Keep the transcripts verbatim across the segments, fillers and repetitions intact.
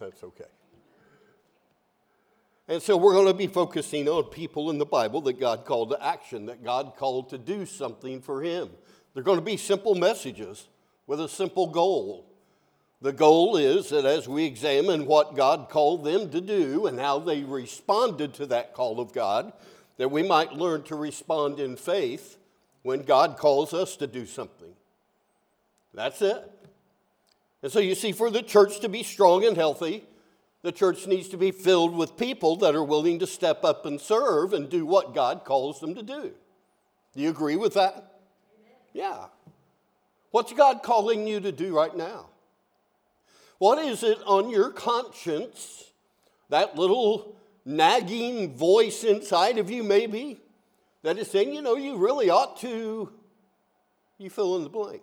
that's okay. And so we're going to be focusing on people in the Bible that God called to action, that God called to do something for him. They're going to be simple messages with a simple goal. The goal is that as we examine what God called them to do and how they responded to that call of God, that we might learn to respond in faith when God calls us to do something. That's it. And so you see, for the church to be strong and healthy, the church needs to be filled with people that are willing to step up and serve and do what God calls them to do. Do you agree with that? Amen. Yeah. What's God calling you to do right now? What is it on your conscience, that little nagging voice inside of you maybe, that is saying, you know, you really ought to, you fill in the blank.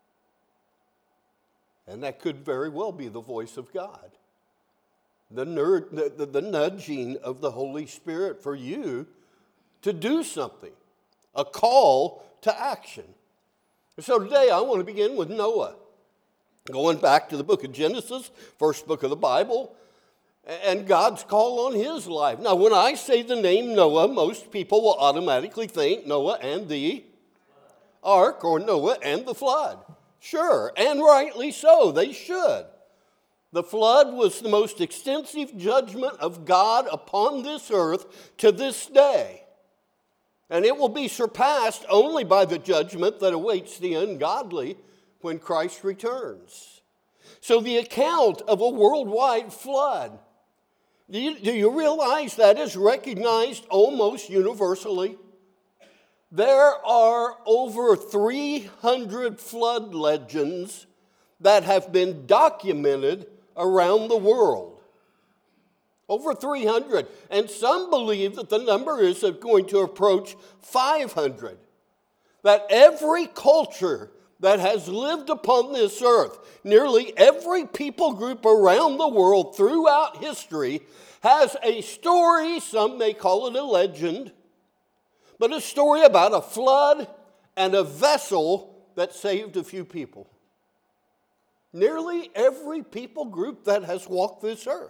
And that could very well be the voice of God. The, ner- the, the, the nudging of the Holy Spirit for you to do something, a call to action. So today I want to begin with Noah. Going back to the book of Genesis, first book of the Bible, and God's call on his life. Now, when I say the name Noah, most people will automatically think Noah and the ark, or Noah and the flood. Sure, and rightly so, they should. The flood was the most extensive judgment of God upon this earth to this day. And it will be surpassed only by the judgment that awaits the ungodly when Christ returns. So the account of a worldwide flood, do you, do you realize that is recognized almost universally? There are over three hundred flood legends that have been documented around the world. Over three hundred. And some believe that the number is going to approach five hundred. That every culture that has lived upon this earth, nearly every people group around the world throughout history, has a story, some may call it a legend, but a story about a flood and a vessel that saved a few people. Nearly every people group that has walked this earth.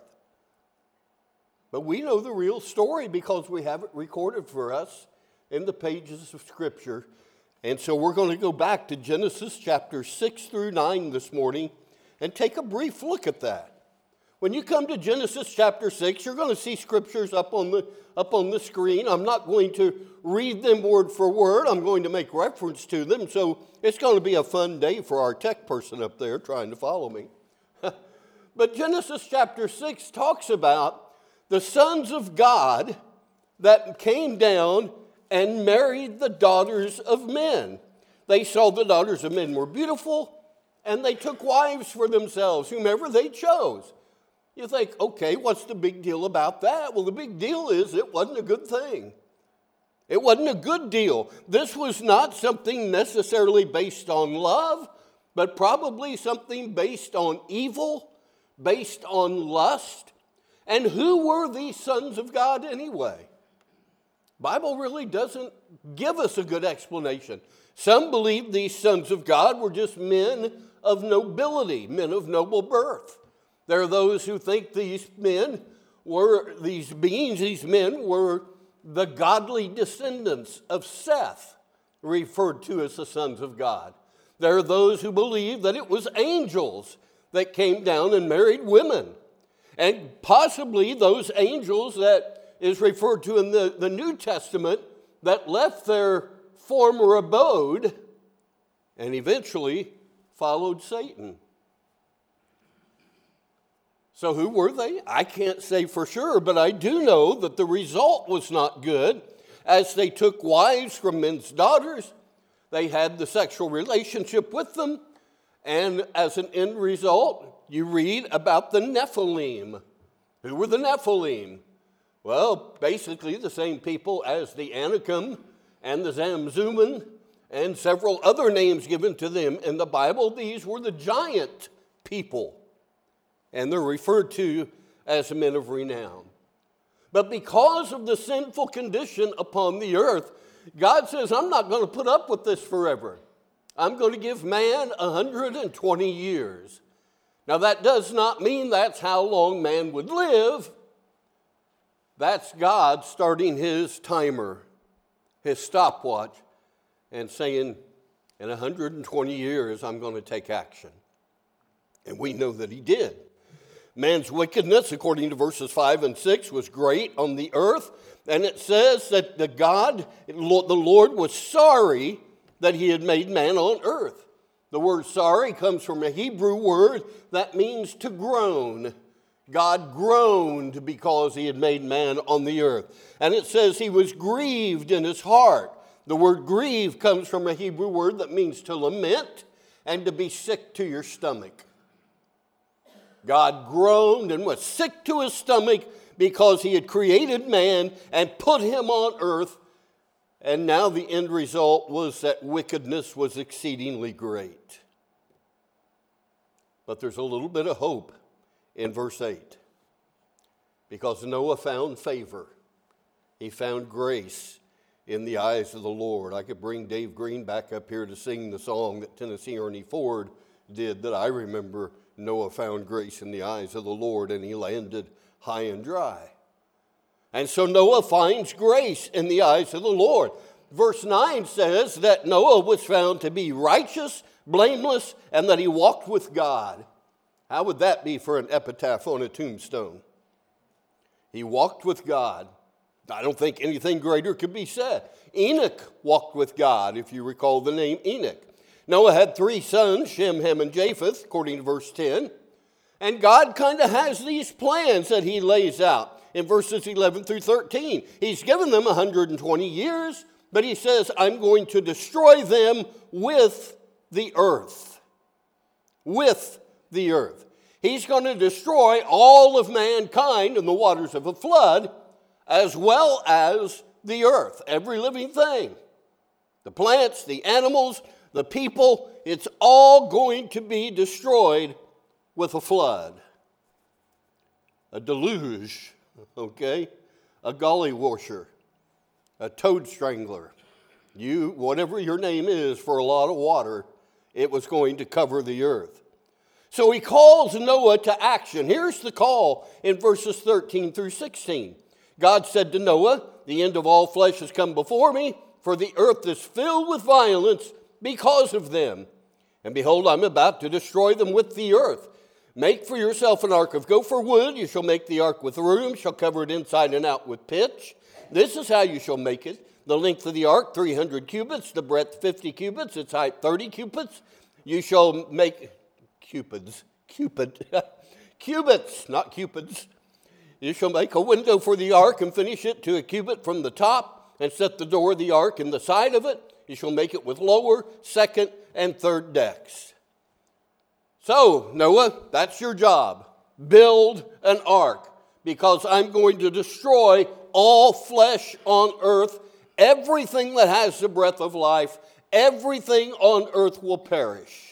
But we know the real story because we have it recorded for us in the pages of Scripture. And so we're going to go back to Genesis chapter six through nine this morning and take a brief look at that. When you come to Genesis chapter six, you're going to see scriptures up on the, up on the screen. I'm not going to read them word for word. I'm going to make reference to them. So it's going to be a fun day for our tech person up there trying to follow me. But Genesis chapter six talks about the sons of God that came down and married the daughters of men. They saw the daughters of men were beautiful, and they took wives for themselves, whomever they chose. You think, okay, what's the big deal about that? Well, the big deal is it wasn't a good thing. It wasn't a good deal. This was not something necessarily based on love, but probably something based on evil, based on lust. And who were these sons of God anyway? Bible really doesn't give us a good explanation. Some believe these sons of God were just men of nobility, men of noble birth. There are those who think these men were, these beings, these men were the godly descendants of Seth, referred to as the sons of God. There are those who believe that it was angels that came down and married women. And possibly those angels that is referred to in the, the New Testament that left their former abode and eventually followed Satan. So who were they? I can't say for sure, but I do know that the result was not good. As they took wives from men's daughters, they had the sexual relationship with them, and as an end result, you read about the Nephilim. Who were the Nephilim? Well, basically the same people as the Anakim and the Zamzummim and several other names given to them in the Bible. These were the giant people, and they're referred to as men of renown. But because of the sinful condition upon the earth, God says, I'm not going to put up with this forever. I'm going to give man one hundred twenty years Now that does not mean that's how long man would live. That's God starting his timer, his stopwatch, and saying, in one hundred twenty years, I'm going to take action. And we know that he did. Man's wickedness, according to verses five and six, was great on the earth. And it says that the God, the Lord, was sorry that he had made man on earth. The word sorry comes from a Hebrew word that means to groan. God groaned because he had made man on the earth. And it says he was grieved in his heart. The word grieve comes from a Hebrew word that means to lament and to be sick to your stomach. God groaned and was sick to his stomach because he had created man and put him on earth. And now the end result was that wickedness was exceedingly great. But there's a little bit of hope in verse eight. Because Noah found favor. He found grace in the eyes of the Lord. I could bring Dave Green back up here to sing the song that Tennessee Ernie Ford did that I remember. Noah found grace in the eyes of the Lord, and he landed high and dry. And so Noah finds grace in the eyes of the Lord. Verse nine says that Noah was found to be righteous, blameless, and that he walked with God. How would that be for an epitaph on a tombstone? He walked with God. I don't think anything greater could be said. Enoch walked with God, if you recall the name Enoch. Noah had three sons, Shem, Ham, and Japheth, according to verse ten. And God kind of has these plans that he lays out in verses eleven through thirteen. He's given them one hundred twenty years, but he says, I'm going to destroy them with the earth. With the earth. He's going to destroy all of mankind in the waters of a flood, as well as the earth, every living thing. The plants, the animals, the people, it's all going to be destroyed with a flood. A deluge, okay? A gully washer, a toad strangler. You, whatever your name is for a lot of water, it was going to cover the earth. So he calls Noah to action. Here's the call in verses thirteen through sixteen. God said to Noah, the end of all flesh has come before me, for the earth is filled with violence because of them. And behold, I'm about to destroy them with the earth. Make for yourself an ark of gopher wood. You shall make the ark with room, shall cover it inside and out with pitch. This is how you shall make it. The length of the ark, three hundred cubits. The breadth, fifty cubits. Its height, thirty cubits. You shall make... Cupids. Cupid. Cubits, not cupids. You shall make a window for the ark and finish it to a cubit from the top and set the door of the ark in the side of it. You shall make it with lower, second, and third decks. So, Noah, that's your job. Build an ark, because I'm going to destroy all flesh on earth. Everything that has the breath of life, everything on earth will perish.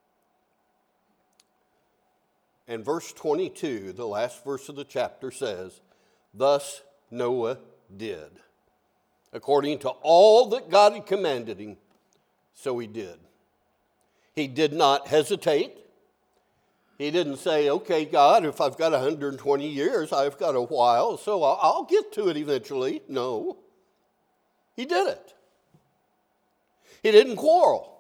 And verse twenty-two, the last verse of the chapter says, thus Noah did. According to all that God had commanded him, so he did. He did not hesitate. He didn't say, okay, God, if I've got one hundred twenty years, I've got a while, so I'll, I'll get to it eventually. No. He did it. He didn't quarrel.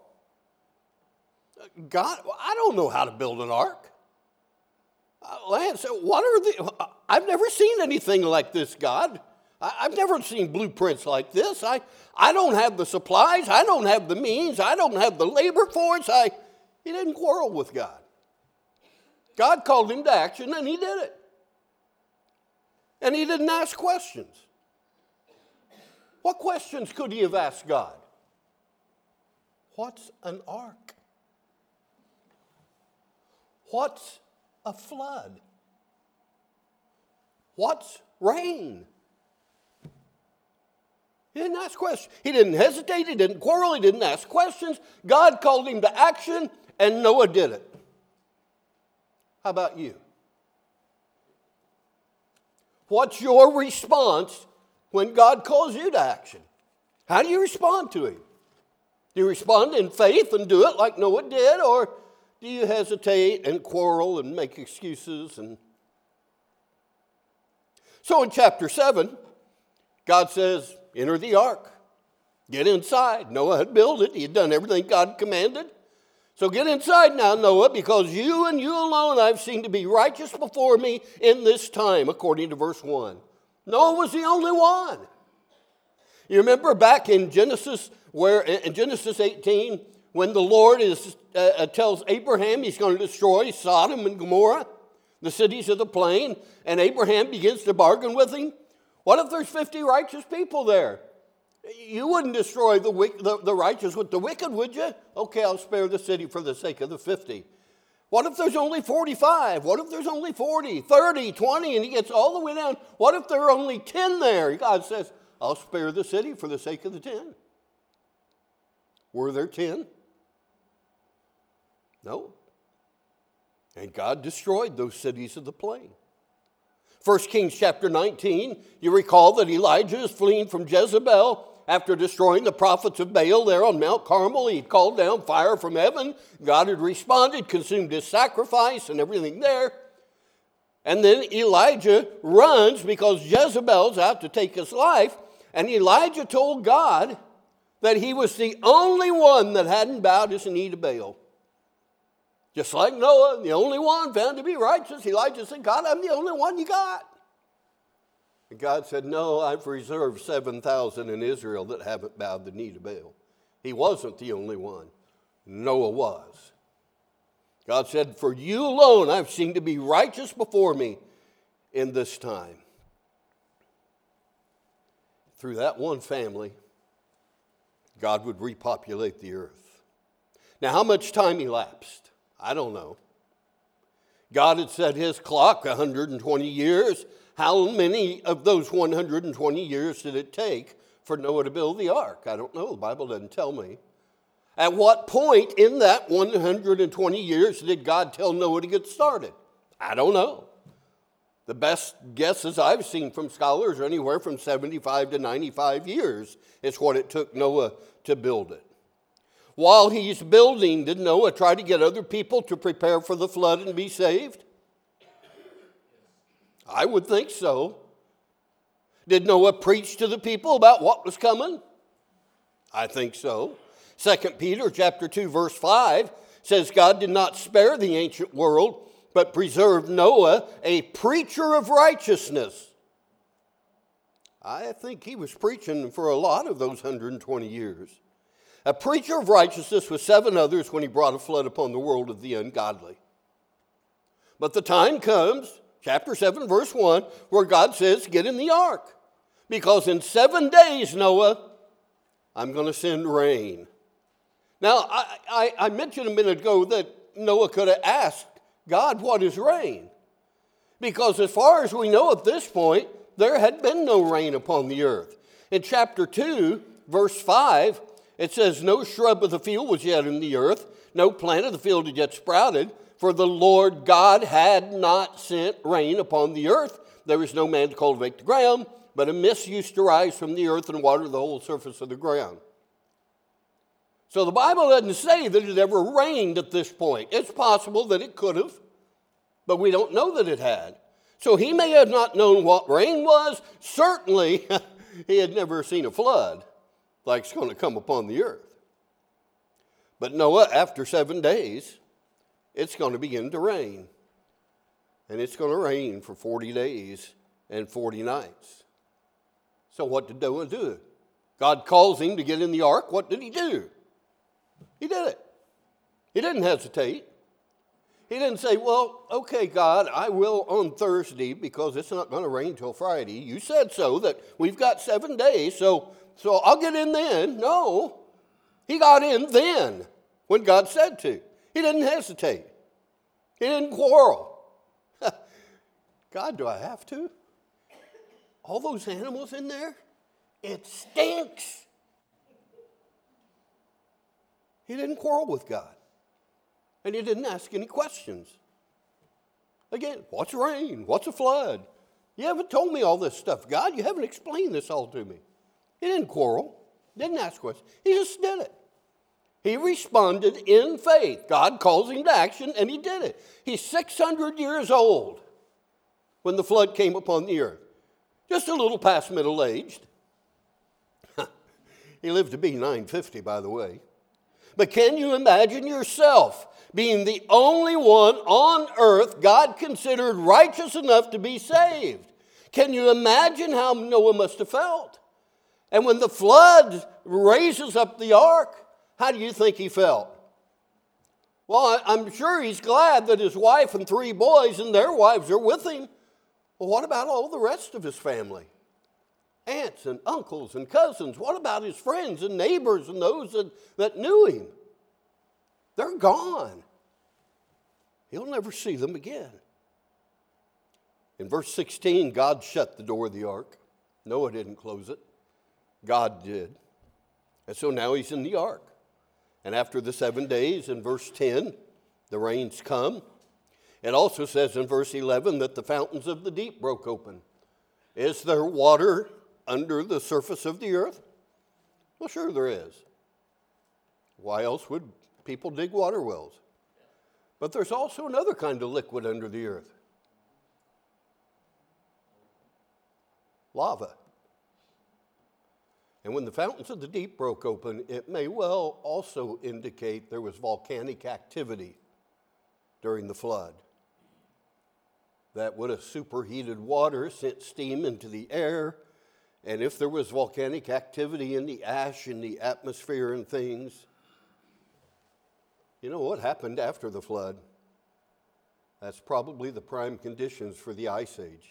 God, I don't know how to build an ark. Uh, Lance, what are the, I've never seen anything like this, God. I, I've never seen blueprints like this. I, I don't have the supplies. I don't have the means. I don't have the labor force. I, he didn't quarrel with God. God called him to action, and he did it. And he didn't ask questions. What questions could he have asked God? What's an ark? What's a flood? What's rain? He didn't ask questions. He didn't hesitate. He didn't quarrel. He didn't ask questions. God called him to action, and Noah did it. How about you? What's your response when God calls you to action? How do you respond to him? Do you respond in faith and do it like Noah did, or do you hesitate and quarrel and make excuses? And so in chapter seven, God says, enter the ark. Get inside. Noah had built it. He had done everything God commanded. So get inside now, Noah, because you and you alone I've seen to be righteous before me in this time, according to verse one. Noah was the only one. You remember back in Genesis, where in Genesis eighteen, when the Lord is uh, tells Abraham he's going to destroy Sodom and Gomorrah, the cities of the plain, and Abraham begins to bargain with him. What if there's fifty righteous people there? You wouldn't destroy the, the, the righteous with the wicked, would you? Okay, I'll spare the city for the sake of the fifty. What if there's only forty-five? What if there's only forty, thirty, twenty, and he gets all the way down? What if there are only ten there? God says, I'll spare the city for the sake of the ten. Were there ten? No. And God destroyed those cities of the plain. First Kings chapter nineteen, you recall that Elijah is fleeing from Jezebel after destroying the prophets of Baal there on Mount Carmel. He called down fire from heaven. God had responded, consumed his sacrifice and everything there. And then Elijah runs because Jezebel's out to take his life. And Elijah told God that he was the only one that hadn't bowed his knee to Baal. Just like Noah, the only one found to be righteous. Elijah said, God, I'm the only one you got. And God said, no, I've reserved seven thousand in Israel that haven't bowed the knee to Baal. He wasn't the only one. Noah was. God said, for you alone I've seen to be righteous before me in this time. Through that one family, God would repopulate the earth. Now, how much time elapsed? I don't know. God had set his clock one hundred twenty years. How many of those one hundred twenty years did it take for Noah to build the ark? I don't know. The Bible doesn't tell me. At what point in that one hundred twenty years did God tell Noah to get started? I don't know. The best guesses I've seen from scholars are anywhere from seventy-five to ninety-five years is what it took Noah to build it. While he's building, did Noah try to get other people to prepare for the flood and be saved? I would think so. Did Noah preach to the people about what was coming? I think so. Second Peter chapter two, verse five says God did not spare the ancient world, but preserved Noah, a preacher of righteousness. I think he was preaching for a lot of those one hundred twenty years. A preacher of righteousness with seven others when he brought a flood upon the world of the ungodly. But the time comes, chapter seven, verse one, where God says, get in the ark. Because in seven days, Noah, I'm going to send rain. Now, I, I, I mentioned a minute ago that Noah could have asked God, what is rain? Because as far as we know at this point, there had been no rain upon the earth. In chapter two, verse five, it says, no shrub of the field was yet in the earth, no plant of the field had yet sprouted, for the Lord God had not sent rain upon the earth. There was no man to cultivate the ground, but a mist used to rise from the earth and water the whole surface of the ground. So the Bible doesn't say that it ever rained at this point. It's possible that it could have, but we don't know that it had. So he may have not known what rain was. Certainly, he had never seen a flood like it's going to come upon the earth. But Noah, after seven days, it's going to begin to rain. And it's going to rain for forty days and forty nights. So what did Noah do? God calls him to get in the ark. What did he do? He did it. He didn't hesitate. He didn't say, well, okay, God, I will on Thursday because it's not going to rain till Friday. You said so, that we've got seven days, so, so I'll get in then. No, he got in then when God said to. He didn't hesitate. He didn't quarrel. God, do I have to? All those animals in there? It stinks. He didn't quarrel with God. And he didn't ask any questions. Again, what's rain? What's a flood? You haven't told me all this stuff, God. You haven't explained this all to me. He didn't quarrel. Didn't ask questions. He just did it. He responded in faith. God calls him to action, and he did it. He's six hundred years old when the flood came upon the earth. Just a little past middle-aged. He lived to be nine fifty, by the way. But can you imagine yourself being the only one on earth God considered righteous enough to be saved? Can you imagine how Noah must have felt? And when the flood raises up the ark, how do you think he felt? Well, I'm sure he's glad that his wife and three boys and their wives are with him. Well, what about all the rest of his family? Aunts and uncles and cousins. What about his friends and neighbors and those that, that knew him? They're gone. He'll never see them again. In verse sixteen, God shut the door of the ark. Noah didn't close it. God did. And so now he's in the ark. And after the seven days, in verse ten, the rains come. It also says in verse eleven that the fountains of the deep broke open. Is there water under the surface of the earth? Well, sure there is. Why else would people dig water wells? But there's also another kind of liquid under the earth. Lava. And when the fountains of the deep broke open, it may well also indicate there was volcanic activity during the flood. That would have superheated water, sent steam into the air, and if there was volcanic activity in the ash in the atmosphere and things, you know what happened after the flood? That's probably the prime conditions for the Ice Age.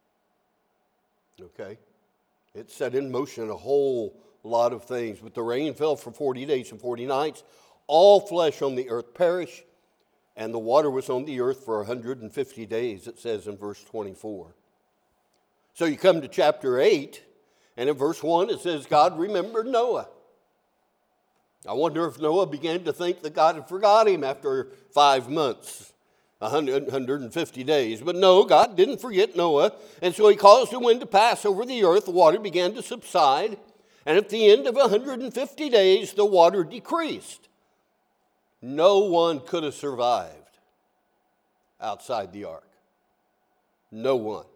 Okay? It set in motion a whole lot of things. But the rain fell for forty days and forty nights. All flesh on the earth perished, and the water was on the earth for one hundred fifty days, it says in verse twenty-four. So you come to chapter eight, and in verse one it says, God remembered Noah. I wonder if Noah began to think that God had forgot him after five months. one hundred, one hundred fifty days. But no, God didn't forget Noah. And so he caused the wind to pass over the earth. The water began to subside. And at the end of one hundred fifty days, the water decreased. No one could have survived outside the ark. No one.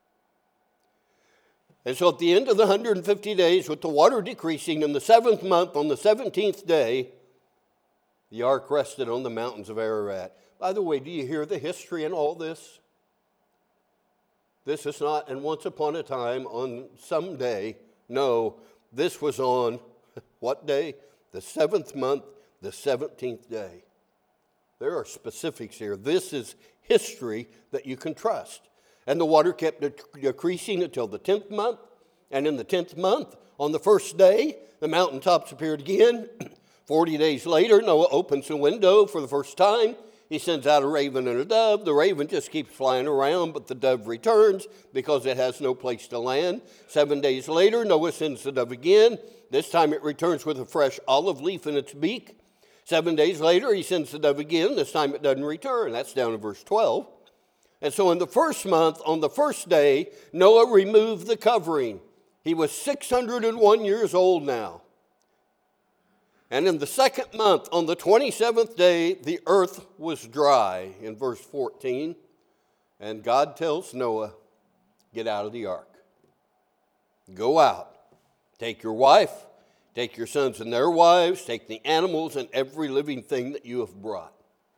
And so at the end of the one hundred fifty days, with the water decreasing, in the seventh month, on the seventeenth day, the ark rested on the mountains of Ararat. By the way, do you hear the history in all this? This is not, and once upon a time, on some day. No, this was on what day? The seventh month, the seventeenth day. There are specifics here. This is history that you can trust. And the water kept decreasing until the tenth month. And in the tenth month, on the first day, the mountaintops appeared again. Forty days later, Noah opens the window for the first time. He sends out a raven and a dove. The raven just keeps flying around, but the dove returns because it has no place to land. Seven days later, Noah sends the dove again. This time it returns with a fresh olive leaf in its beak. Seven days later, he sends the dove again. This time it doesn't return. That's down in verse twelve. And so in the first month, on the first day, Noah removed the covering. He was six hundred one years old now. And in the second month, on the twenty-seventh day, the earth was dry, in verse fourteen. And God tells Noah, get out of the ark. Go out. Take your wife, take your sons and their wives, take the animals and every living thing that you have brought.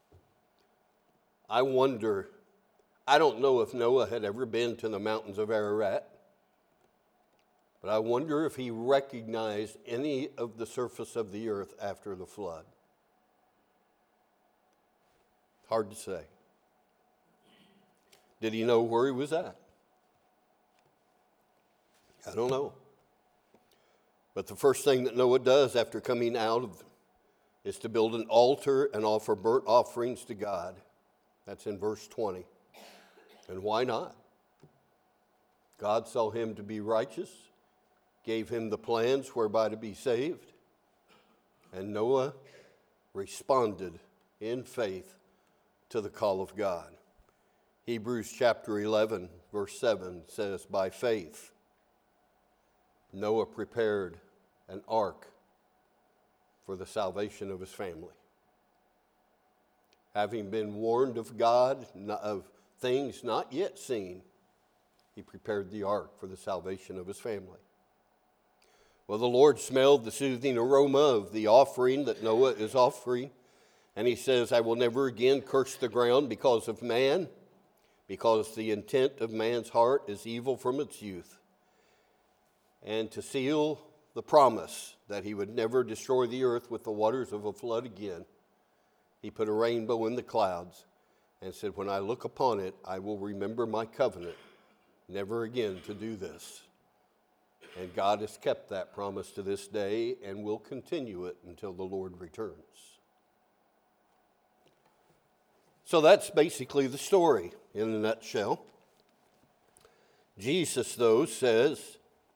I wonder, I don't know if Noah had ever been to the mountains of Ararat, but I wonder if he recognized any of the surface of the earth after the flood. Hard to say. Did he know where he was at? I don't know. But the first thing that Noah does after coming out of is to build an altar and offer burnt offerings to God. That's in verse twenty. And why not? God saw him to be righteous, gave him the plans whereby to be saved, and Noah responded in faith to the call of God. Hebrews chapter eleven, verse seven says, by faith, Noah prepared an ark for the salvation of his family. Having been warned of God, of things not yet seen, he prepared the ark for the salvation of his family. Well, the Lord smelled the soothing aroma of the offering that Noah is offering, and he says, I will never again curse the ground because of man, because the intent of man's heart is evil from its youth. And to seal the promise that he would never destroy the earth with the waters of a flood again, he put a rainbow in the clouds and said, when I look upon it, I will remember my covenant, never again to do this. And God has kept that promise to this day and will continue it until the Lord returns. So that's basically the story in a nutshell. Jesus, though, says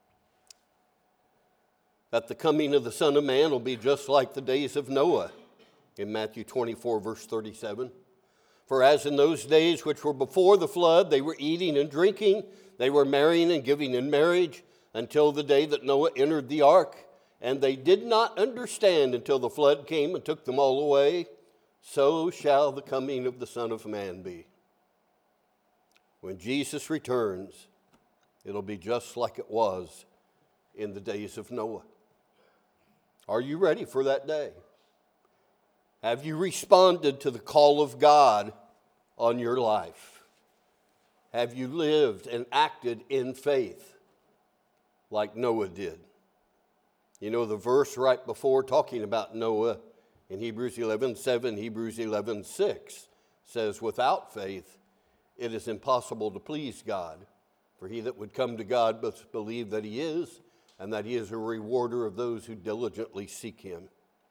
that the coming of the Son of Man will be just like the days of Noah in Matthew twenty-four, verse thirty-seven. For as in those days which were before the flood, they were eating and drinking, they were marrying and giving in marriage, until the day that Noah entered the ark, and they did not understand until the flood came and took them all away, so shall the coming of the Son of Man be. When Jesus returns, it'll be just like it was in the days of Noah. Are you ready for that day? Have you responded to the call of God on your life? Have you lived and acted in faith like Noah did? You know, the verse right before talking about Noah in Hebrews eleven seven, Hebrews eleven six says, without faith, it is impossible to please God. For he that would come to God must believe that he is, and that he is a rewarder of those who diligently seek him.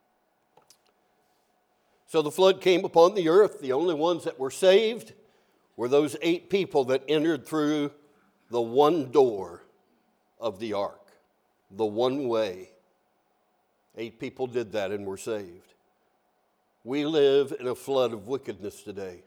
So the flood came upon the earth. The only ones that were saved were those eight people that entered through the one door of the ark, the one way. Eight people did that and were saved. We live in a flood of wickedness today.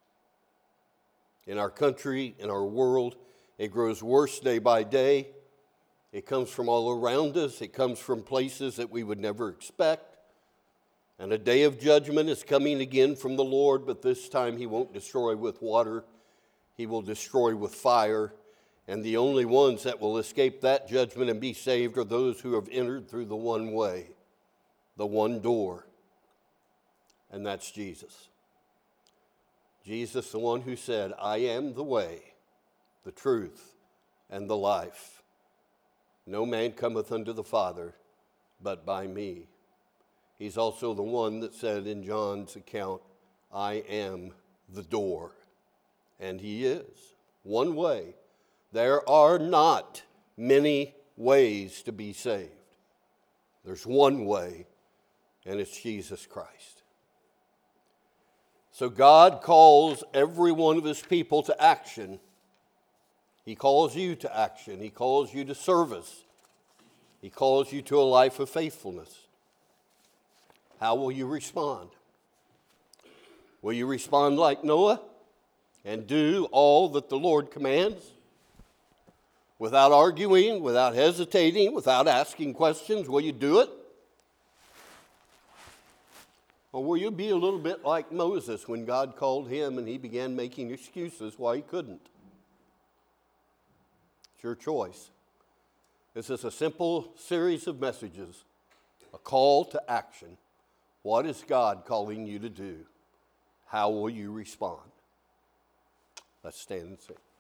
In our country, in our world, it grows worse day by day. It comes from all around us. It comes from places that we would never expect. And a day of judgment is coming again from the Lord, but this time he won't destroy with water. He will destroy with fire. And the only ones that will escape that judgment and be saved are those who have entered through the one way, the one door. And that's Jesus. Jesus, the one who said, I am the way, the truth, and the life. No man cometh unto the Father but by me. He's also the one that said in John's account, I am the door. And he is. One way. There are not many ways to be saved. There's one way, and it's Jesus Christ. So God calls every one of his people to action. He calls you to action. He calls you to service. He calls you to a life of faithfulness. How will you respond? Will you respond like Noah and do all that the Lord commands? Without arguing, without hesitating, without asking questions, will you do it? Or will you be a little bit like Moses when God called him and he began making excuses why he couldn't? It's your choice. This is a simple series of messages, a call to action. What is God calling you to do? How will you respond? Let's stand and sing.